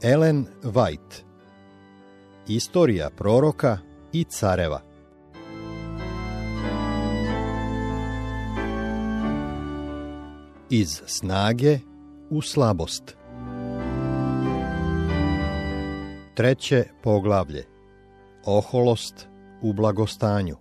Ellen White. Istorija proroka i careva. Iz snage u slabost. 3. poglavlje. Oholost u blagostanju.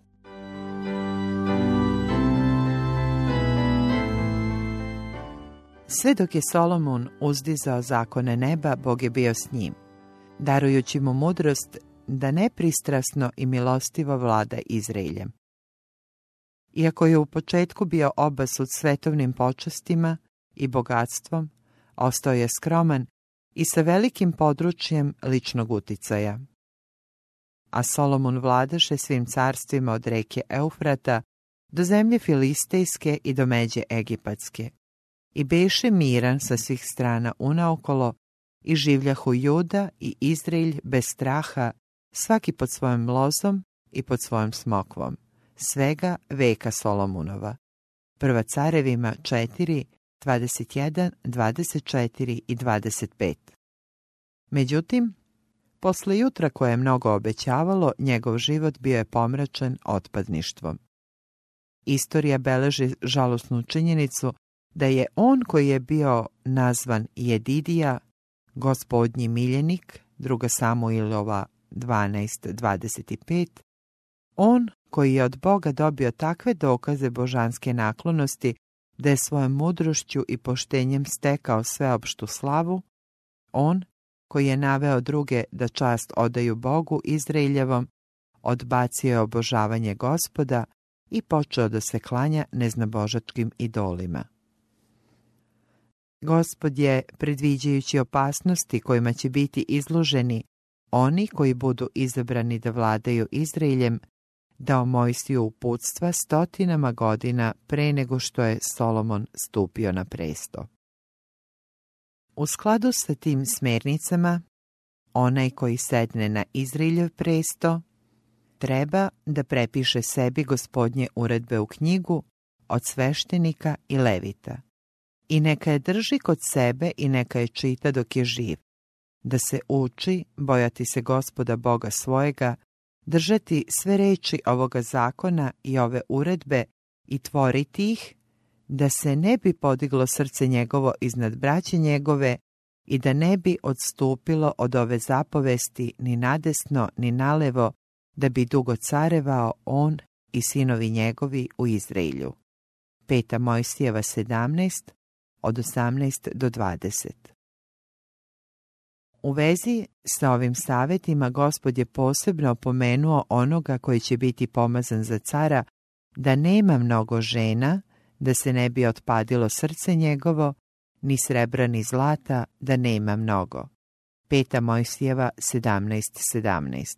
Sve dok je Solomon uzdizao zakone neba, Bog je bio s njim, darujući mu mudrost da nepristrasno i milostivo vlada Izraeljem. Iako je u početku bio obasut svetovnim počastima i bogatstvom, ostao je skroman i sa velikim područjem ličnog uticaja. A Solomon vladaše svim carstvima od reke Eufrata do zemlje Filistejske i do međe Egipatske. I beše miran sa svih strana unaokolo, i življahu Juda i Izraelj bez straha, svaki pod svojom lozom i pod svojom smokvom, svega veka Solomonova. Prva carevima 4, 21, 24 i 25. Međutim, posle jutra koje je mnogo obećavalo, njegov život bio je pomračen otpadništvom. Istorija beleži žalosnu činjenicu da je on koji je bio nazvan Jedidija, gospodnji miljenik, 2. Samuilova 12.25, on koji je od Boga dobio takve dokaze božanske naklonosti da je svojom mudrošću i poštenjem stekao sveopštu slavu, on koji je naveo druge da čast odaju Bogu Izraeljevom, odbacio je obožavanje Gospoda i počeo da se klanja neznabožačkim idolima. Gospod je, predviđajući opasnosti kojima će biti izloženi oni koji budu izabrani da vladaju Izraeljem, dao Mojsiju uputstva stotinama godina pre nego što je Solomon stupio na presto. U skladu sa tim smernicama, onaj koji sedne na Izraeljev presto treba da prepiše sebi Gospodnje uredbe u knjigu od sveštenika i levita. I neka je drži kod sebe i neka je čita dok je živ, da se uči bojati se Gospoda Boga svojega, držati sve reči ovoga zakona i ove uredbe i tvoriti ih, da se ne bi podiglo srce njegovo iznad braće njegove i da ne bi odstupilo od ove zapovesti ni nadesno ni nalevo, da bi dugo carevao on i sinovi njegovi u Izraelju. 5. Mojsijeva 17, od 18 do 20. U vezi sa ovim savjetima Gospod je posebno opomenuo onoga koji će biti pomazan za cara da nema mnogo žena, da se ne bi otpadilo srce njegovo, ni srebra ni zlata, da nema mnogo. 5. Mojsijeva 17.17.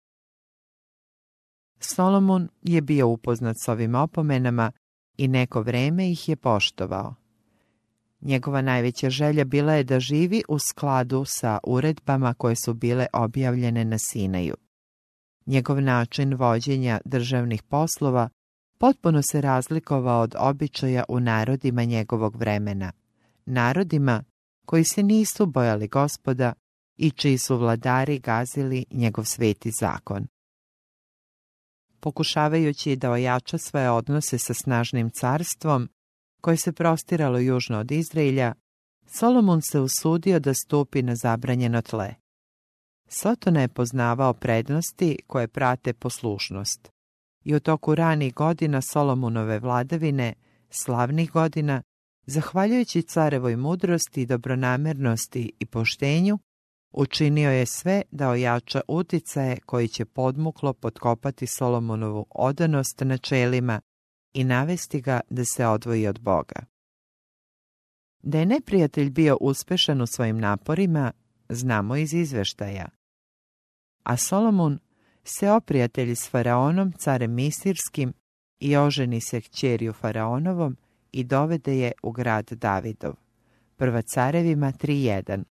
Solomon je bio upoznat s ovim opomenama i neko vreme ih je poštovao. Njegova najveća želja bila je da živi u skladu sa uredbama koje su bile objavljene na Sinaju. Njegov način vođenja državnih poslova potpuno se razlikovao od običaja u narodima njegovog vremena, narodima koji se nisu bojali Gospoda i čiji su vladari gazili njegov sveti zakon. Pokušavajući da ojača svoje odnose sa snažnim carstvom, koje se prostiralo južno od Izraelja, Solomon se usudio da stupi na zabranjeno tle. Sotona je poznavao prednosti koje prate poslušnost. I u toku ranih godina Solomonove vladavine, slavnih godina, zahvaljujući carevoj mudrosti, dobronamernosti i poštenju, učinio je sve da ojača uticaje koji će podmuklo potkopati Solomonovu odanost načelima i navesti ga da se odvoji od Boga. Da je neprijatelj bio uspešan u svojim naporima, znamo iz izveštaja. A Solomon se oprijatelji s Faraonom, carem Misirskim, i oženi se kćerju Faraonovom i dovede je u grad Davidov. Prva carevima 3.1.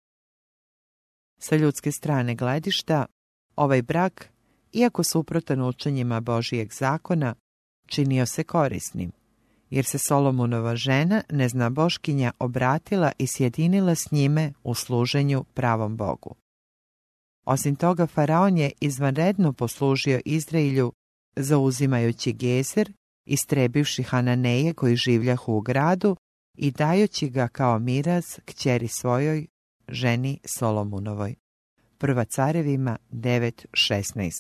Sa ljudske strane gledišta, ovaj brak, iako suprotan učenjima Božijeg zakona, činio se korisnim, jer se Solomonova žena, neznaboškinja, obratila i sjedinila s njime u služenju pravom Bogu. Osim toga, faraon je izvanredno poslužio Izraelju zauzimajući Gezer, istrebivši Hananeje koji življahu u gradu i dajući ga kao miraz kćeri svojoj, ženi Solomonovoj. Prva Carevima 9:16.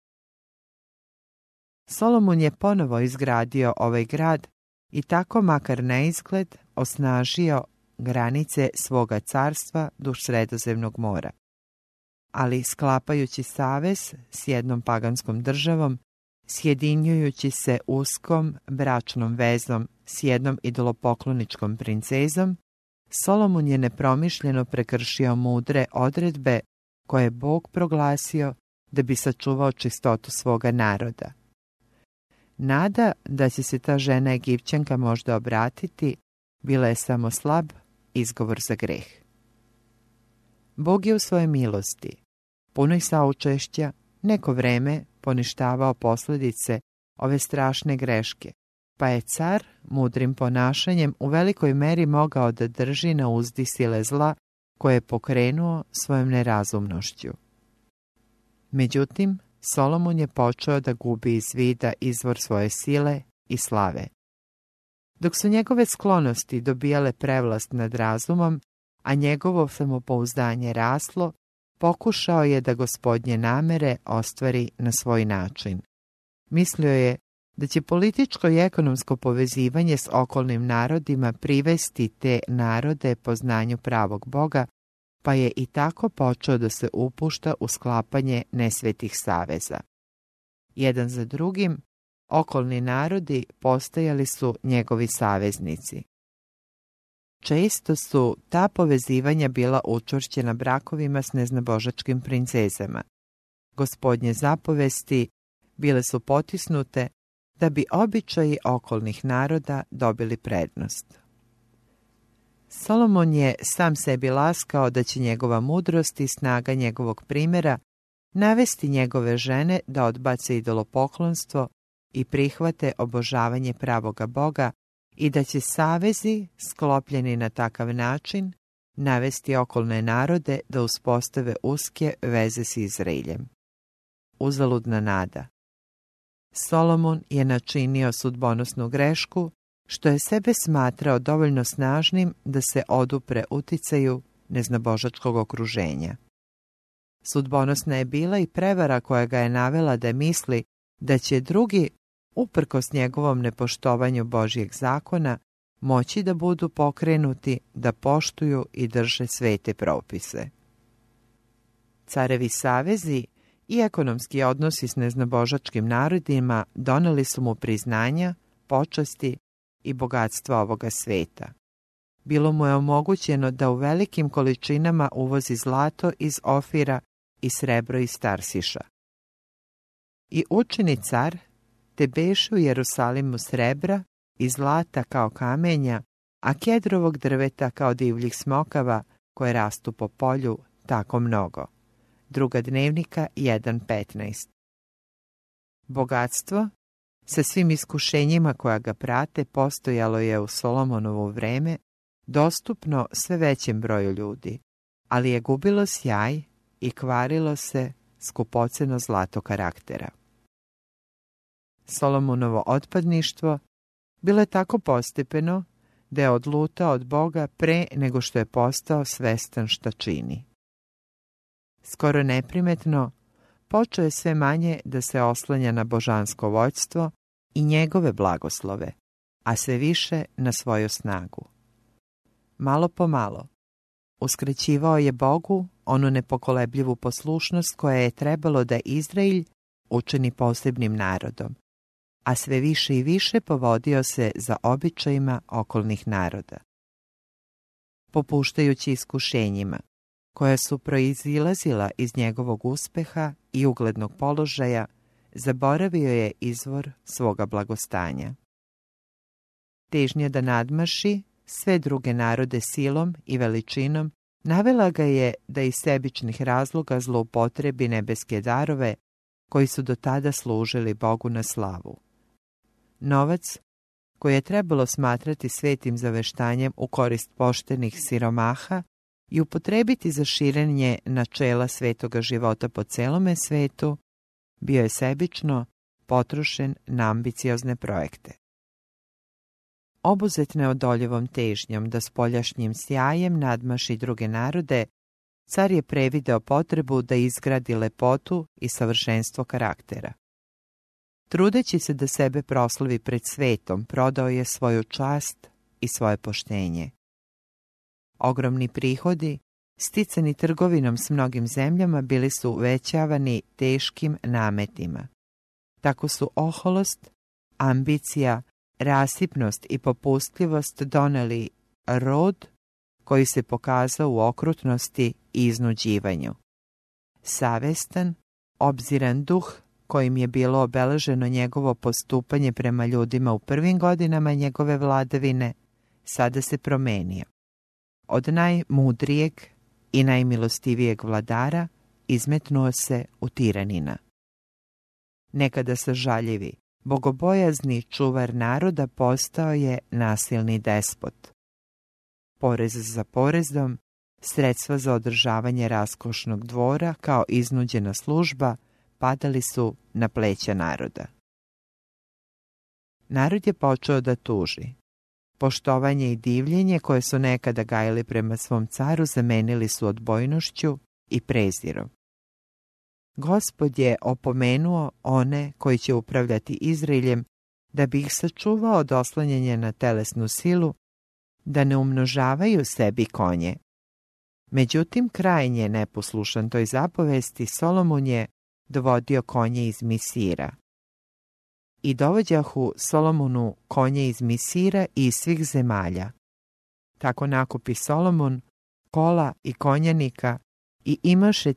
Solomon je ponovo izgradio ovaj grad i tako, makar na izgled, osnažio granice svoga carstva duž Sredozemnog mora. Ali sklapajući savez s jednom paganskom državom, sjedinjujući se uskom bračnom vezom s jednom idolopokloničkom princezom, Solomon je nepromišljeno prekršio mudre odredbe koje je Bog proglasio da bi sačuvao čistotu svoga naroda. Nada da će se ta žena Egipćanka možda obratiti bila je samo slab izgovor za greh. Bog je u svojoj milosti, punoj saučešća, neko vreme poništavao posljedice ove strašne greške, pa je car mudrim ponašanjem u velikoj meri mogao da drži na uzdi sile zla koje je pokrenuo svojom nerazumnošću. Međutim, Solomon je počeo da gubi iz vida izvor svoje sile i slave. Dok su njegove sklonosti dobijale prevlast nad razumom, a njegovo samopouzdanje raslo, pokušao je da Gospodnje namere ostvari na svoj način. Mislio je da će političko i ekonomsko povezivanje s okolnim narodima privesti te narode poznanju pravog Boga, pa je i tako počeo da se upušta u sklapanje nesvetih saveza. Jedan za drugim, okolni narodi postajali su njegovi saveznici. Često su ta povezivanja bila učvršćena brakovima s neznabožačkim princezama. Gospodnje zapovesti bile su potisnute da bi običaji okolnih naroda dobili prednost. Solomon je sam sebi laskao da će njegova mudrost i snaga njegovog primjera navesti njegove žene da odbace idolopoklonstvo i prihvate obožavanje pravoga Boga i da će savezi, sklopljeni na takav način, navesti okolne narode da uspostave uske veze s Izraeljem. Uzaludna nada. Solomon je načinio sudbonosnu grešku, što je sebe smatrao dovoljno snažnim da se odupre uticaju neznabožačkog okruženja. Sudbonosna je bila i prevara koja ga je navela da misli da će drugi, uprkos njegovom nepoštovanju Božjeg zakona, moći da budu pokrenuti da poštuju i drže svete propise. Carevi savezi i ekonomski odnosi s neznabožačkim narodima doneli su mu priznanja, počasti i bogatstva ovoga sveta. Bilo mu je omogućeno da u velikim količinama uvozi zlato iz Ofira i srebro iz Tarsiša. I učini car, te beše u Jerusalimu srebra i zlata kao kamenja, a kedrovog drveta kao divljih smokava koje rastu po polju tako mnogo. Druga Dnevnika 1.15. Bogatstvo, sa svim iskušenjima koja ga prate, postojalo je u Solomonovo vreme, dostupno sve većem broju ljudi, ali je gubilo sjaj i kvarilo se skupoceno zlato karaktera. Solomonovo otpadništvo bilo je tako postepeno da je odlutao od Boga pre nego što je postao svestan šta čini. Skoro neprimetno počeo je sve manje da se oslanja na božansko vođstvo i njegove blagoslove, a sve više na svoju snagu. Malo po malo uskraćivao je Bogu onu nepokolebljivu poslušnost koja je trebalo da Izrael učini posebnim narodom, a sve više i više povodio se za običajima okolnih naroda. Popuštajući iskušenjima, koja su proizilazila iz njegovog uspeha i uglednog položaja, zaboravio je izvor svoga blagostanja. Težnja da nadmaši sve druge narode silom i veličinom navela ga je da iz sebičnih razloga zloupotrebi nebeske darove koji su do tada služili Bogu na slavu. Novac, koje je trebalo smatrati svetim zaveštanjem u korist poštenih siromaha i upotrebiti za širenje načela svetoga života po celome svetu, bio je sebično potrošen na ambiciozne projekte. Obuzet neodoljivom težnjom da spoljašnjim sjajem nadmaši druge narode, car je prevideo potrebu da izgradi lepotu i savršenstvo karaktera. Trudeći se da sebe proslavi pred svetom, prodao je svoju čast i svoje poštenje. Ogromni prihodi, sticani trgovinom s mnogim zemljama, bili su uvećavani teškim nametima. Tako su oholost, ambicija, rasipnost i popustljivost doneli rod koji se pokazao u okrutnosti i iznuđivanju. Savestan, obziran duh kojim je bilo obeleženo njegovo postupanje prema ljudima u prvim godinama njegove vladavine, sada se promenio. Od najmudrijeg i najmilostivijeg vladara izmetnuo se u tiranina. Nekada sažaljivi, bogobojazni čuvar naroda postao je nasilni despot. Porez za porezom, sredstva za održavanje raskošnog dvora kao iznuđena služba padali su na pleća naroda. Narod je počeo da tuži. Poštovanje i divljenje koje su nekada gajili prema svom caru zamenili su odbojnošću i prezirom. Gospod je opomenuo one koji će upravljati Izraeljem da bi ih sačuvao od oslanjanja na telesnu silu, da ne umnožavaju sebi konje. Međutim, krajnje neposlušan toj zapovesti, Solomon je dovodio konje iz Misira. I dovođahu Solomonu konje iz Misira i iz svih zemalja. Tako nakupi Solomon kola i konjanika i imaše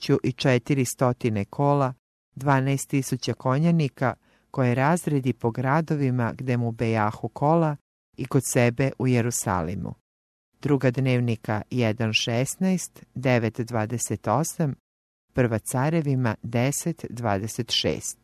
1400 kola, 12.000 konjanika, koje razredi po gradovima gde mu bejahu kola i kod sebe u Jerusalimu. Druga dnevnika 1.16, 9.28, Prva carevima 10.26.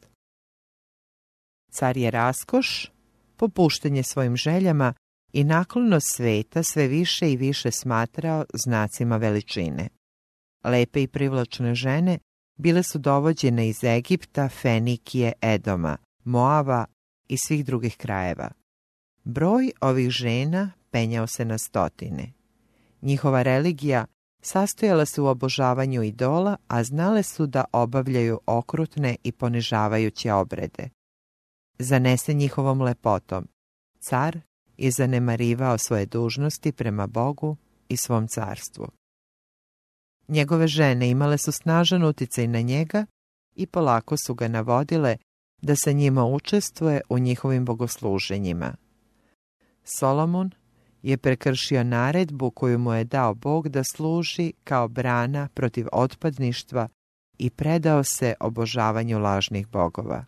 Car je raskoš, popuštanje svojim željama i naklonost sveta sve više i više smatrao znacima veličine. Lepe i privlačne žene bile su dovođene iz Egipta, Fenikije, Edoma, Moava i svih drugih krajeva. Broj ovih žena penjao se na stotine. Njihova religija sastojala se u obožavanju idola, a znale su da obavljaju okrutne i ponižavajuće obrede. Zanesen njihovom lepotom, car je zanemarivao svoje dužnosti prema Bogu i svom carstvu. Njegove žene imale su snažan uticaj na njega i polako su ga navodile da sa njima učestvuje u njihovim bogosluženjima. Solomon je prekršio naredbu koju mu je dao Bog da služi kao brana protiv otpadništva i predao se obožavanju lažnih bogova.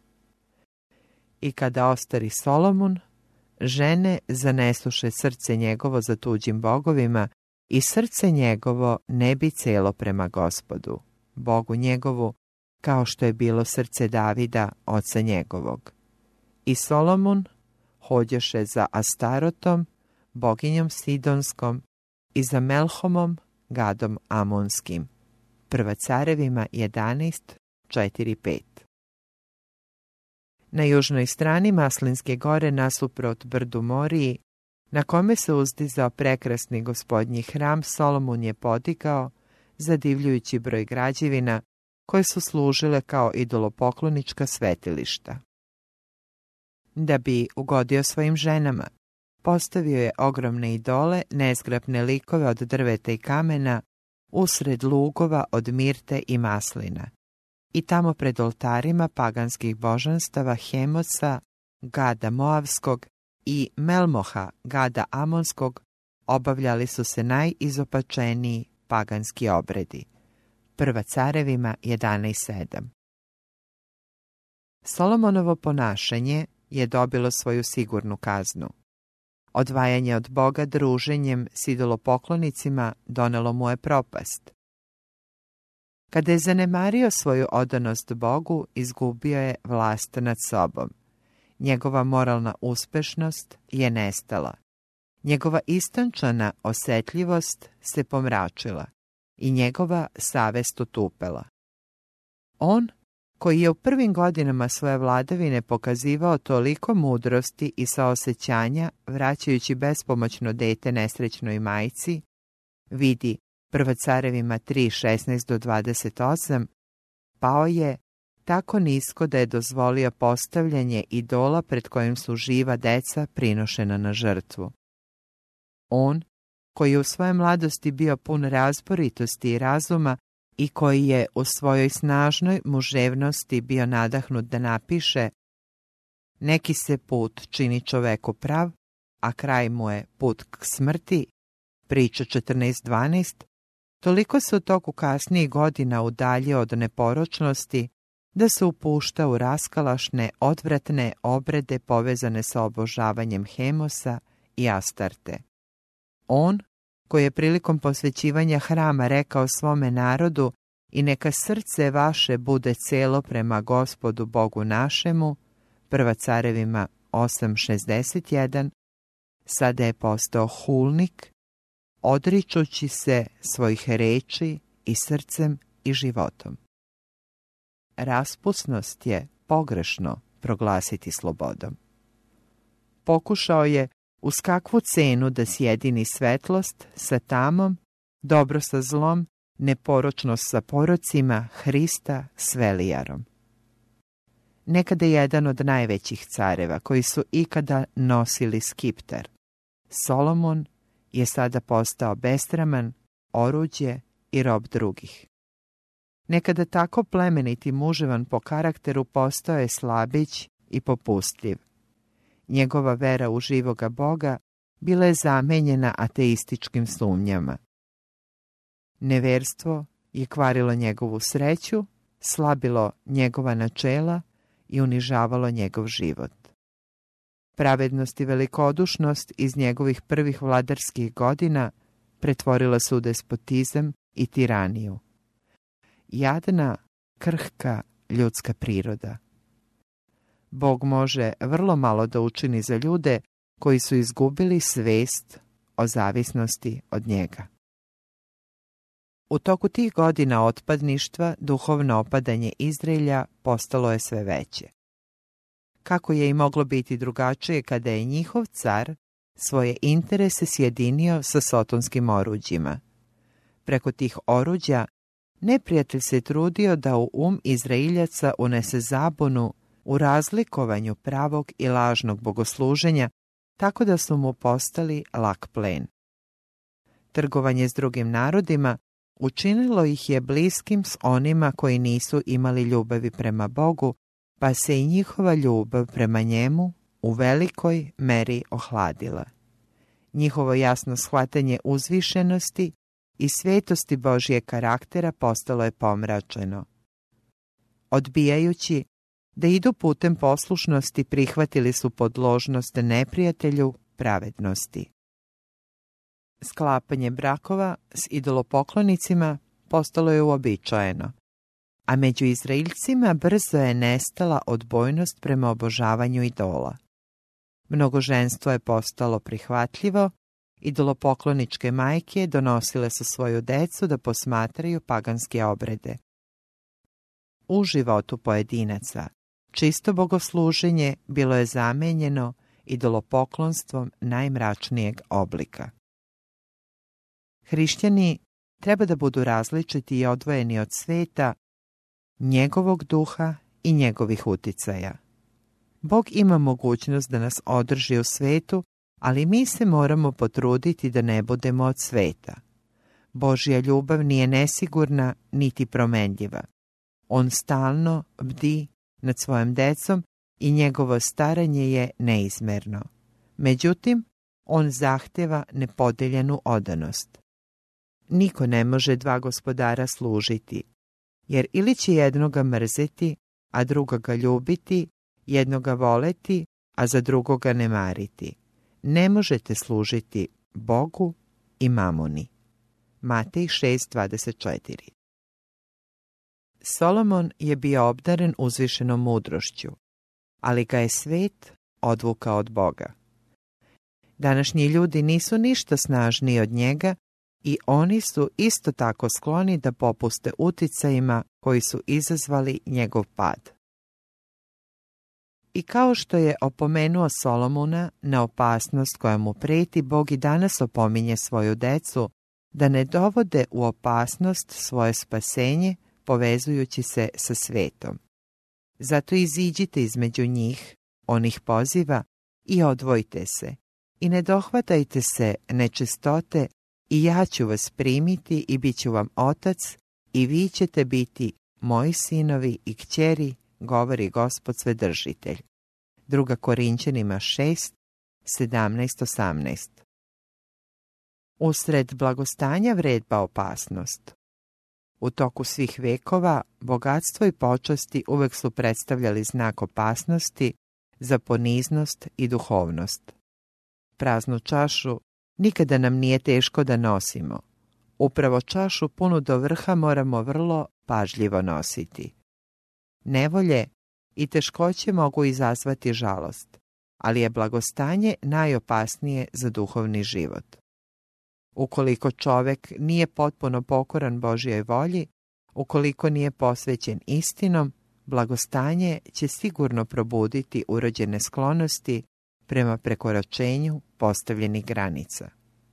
I kada ostari Solomon, žene zanesuše srce njegovo za tuđim bogovima i srce njegovo ne bi celo prema Gospodu, Bogu njegovu, kao što je bilo srce Davida, oca njegovog. I Solomon hođoše za Astarotom, boginjom Sidonskom, i za Melhomom, gadom Amonskim. Prva carevima 11.4-5. Na južnoj strani Maslinske gore nasuprot brdu Moriji, na kome se uzdizao prekrasni gospodnji hram, Solomon je podigao zadivljujući broj građevina koje su služile kao idolopoklonička svetilišta. Da bi ugodio svojim ženama, postavio je ogromne idole, nezgrapne likove od drveta i kamena, usred lugova od mirte i maslina. I tamo pred oltarima paganskih božanstava Hemosa, gada Moavskog, i Melmoha, gada Amonskog, obavljali su se najizopačeniji paganski obredi. Prva carevima 11.7. Solomonovo ponašanje je dobilo svoju sigurnu kaznu. Odvajanje od Boga druženjem s idolopoklonicima donelo mu je propast. Kada je zanemario svoju odanost Bogu, izgubio je vlast nad sobom. Njegova moralna uspešnost je nestala. Njegova istančana osjetljivost se pomračila i njegova savest otupela. On, koji je u prvim godinama svoje vladavine pokazivao toliko mudrosti i saosećanja, vraćajući bespomoćno dete nesrećnoj majci, vidi Prva Carevima 3:16-28, pao je tako nisko da je dozvolio postavljanje idola pred kojim su živa deca prinošena na žrtvu. On, koji je u svojoj mladosti bio pun razboritosti i razuma i koji je u svojoj snažnoj muževnosti bio nadahnut da napiše: neki se put čini čoveku prav, a kraj mu je put k smrti, priča 14:12, toliko se u toku kasnijih godina udaljio od neporočnosti da se upušta u raskalašne, odvratne obrede povezane sa obožavanjem Hemosa i Astarte. On, koji je prilikom posvećivanja hrama rekao svome narodu: i neka srce vaše bude celo prema Gospodu Bogu našemu, Prva Carevima 8:61, sada je postao hulnik, odričući se svojih reči i srcem i životom. Raspusnost je pogrešno proglasiti slobodom. Pokušao je uz kakvu cenu da sjedini svetlost sa tamom, dobro sa zlom, neporočnost sa porocima, Hrista s velijarom. Nekada jedan od najvećih careva koji su ikada nosili skiptar, Solomon, je sada postao besraman, oruđe i rob drugih. Nekada tako plemeniti muževan po karakteru postao je slabić i popustljiv. Njegova vera u živoga Boga bila je zamenjena ateističkim sumnjama. Neverstvo je kvarilo njegovu sreću, slabilo njegova načela i unižavalo njegov život. Pravednost i velikodušnost iz njegovih prvih vladarskih godina pretvorila se u despotizam i tiraniju. Jadna, krhka ljudska priroda. Bog može vrlo malo da učini za ljude koji su izgubili svest o zavisnosti od njega. U toku tih godina otpadništva duhovno opadanje Izraelja postalo je sve veće. Kako je i moglo biti drugačije kada je njihov car svoje interese sjedinio sa sotonskim oruđima. Preko tih oruđa neprijatelj se trudio da u Izraeljaca unese zabunu u razlikovanju pravog i lažnog bogosluženja, tako da su mu postali lak plen. Trgovanje s drugim narodima učinilo ih je bliskim s onima koji nisu imali ljubavi prema Bogu, pa se i njihova ljubav prema njemu u velikoj meri ohladila. Njihovo jasno shvatanje uzvišenosti i svetosti Božje karaktera postalo je pomračeno. Odbijajući da idu putem poslušnosti, prihvatili su podložnost neprijatelju pravednosti. Sklapanje brakova s idolopoklonicima postalo je uobičajeno, a među Izraeljcima brzo je nestala odbojnost prema obožavanju idola. Mnogoženstvo je postalo prihvatljivo, idolopokloničke majke donosile su svoju decu da posmatraju paganske obrede. U životu pojedinaca čisto bogosluženje bilo je zamenjeno idolopoklonstvom najmračnijeg oblika. Hrišćani treba da budu različiti i odvojeni od sveta, njegovog duha i njegovih uticaja. Bog ima mogućnost da nas održi u svetu, ali mi se moramo potruditi da ne budemo od sveta. Božja ljubav nije nesigurna niti promenljiva. On stalno bdi nad svojom decom i njegovo staranje je neizmerno. Međutim, on zahteva nepodeljenu odanost. Niko ne može dva gospodara služiti, jer ili će jednoga mrzeti, a drugoga ljubiti, jednoga voleti, a za drugoga ne mariti. Ne možete služiti Bogu i mamoni. Matej 6:24. Solomon je bio obdaren uzvišenom mudrošću. ali ga je svet odvukao od Boga. Današnji ljudi nisu ništa snažniji od njega i oni su isto tako skloni da popuste uticajima koji su izazvali njegov pad. I kao što je opomenuo Solomona na opasnost koja mu preti, Bog i danas opominje svoju decu da ne dovode u opasnost svoje spasenje povezujući se sa svetom. Zato iziđite između njih, on ih poziva, i odvojite se, i ne dohvatajte se nečistote, i ja ću vas primiti i bit ću vam otac, i vi ćete biti moji sinovi i kćeri, govori Gospod Svedržitelj. 2. Korinćanima 6, 17-18. Usred blagostanja vredba opasnost. U toku svih vekova bogatstvo i počasti uvek su predstavljali znak opasnosti za poniznost i duhovnost. Praznu čašu nikada nam nije teško da nosimo. Upravo čašu punu do vrha moramo vrlo pažljivo nositi. Nevolje i teškoće mogu izazvati žalost, ali je blagostanje najopasnije za duhovni život. Ukoliko čovek nije potpuno pokoran Božjoj volji, ukoliko nije posvećen istinom, blagostanje će sigurno probuditi urođene sklonosti prema prekoračenju postavljenih granica.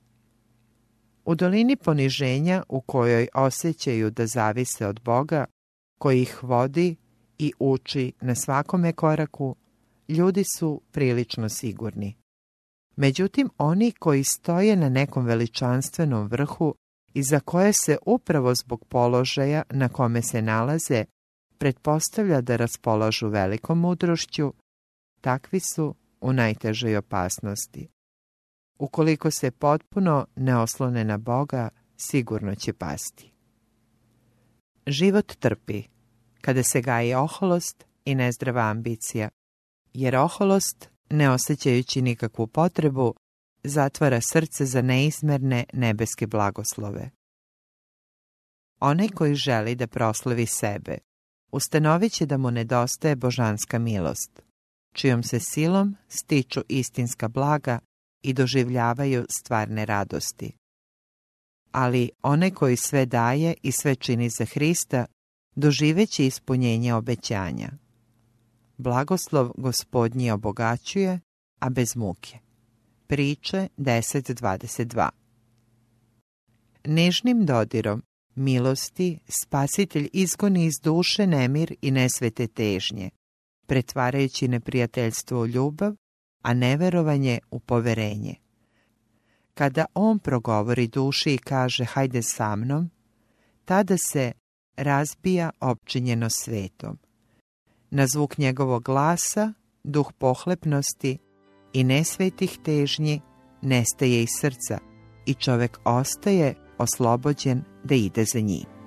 U dolini poniženja u kojoj osjećaju da zavise od Boga, koji ih vodi i uči na svakome koraku, ljudi su prilično sigurni. Međutim, oni koji stoje na nekom veličanstvenom vrhu i za koje se upravo zbog položaja na kome se nalaze pretpostavlja da raspolažu velikom mudrošću, takvi su u najtežoj opasnosti. Ukoliko se potpuno ne oslone na Boga, sigurno će pasti. Život trpi kada se gaji oholost i nezdrava ambicija, jer oholost, ne osjećajući nikakvu potrebu, zatvara srce za neizmerne nebeske blagoslove. Onaj koji želi da proslavi sebe, ustanovit će da mu nedostaje božanska milost, čijom se silom stiču istinska blaga i doživljavaju stvarne radosti. Ali onaj koji sve daje i sve čini za Hrista, doživeće ispunjenje obećanja. Blagoslov Gospodnji obogaćuje, a bez muke. Priče 10:22. Nežnim dodirom milosti Spasitelj izgoni iz duše nemir i nesvete težnje, pretvarajući neprijateljstvo u ljubav, a neverovanje u poverenje. Kada on progovori duši i kaže hajde sa mnom, tada se razbija opčinjeno svetom. Na zvuk njegovog glasa, duh pohlepnosti i nesvetih težnji nestaje iz srca i čovek ostaje oslobođen da ide za njim.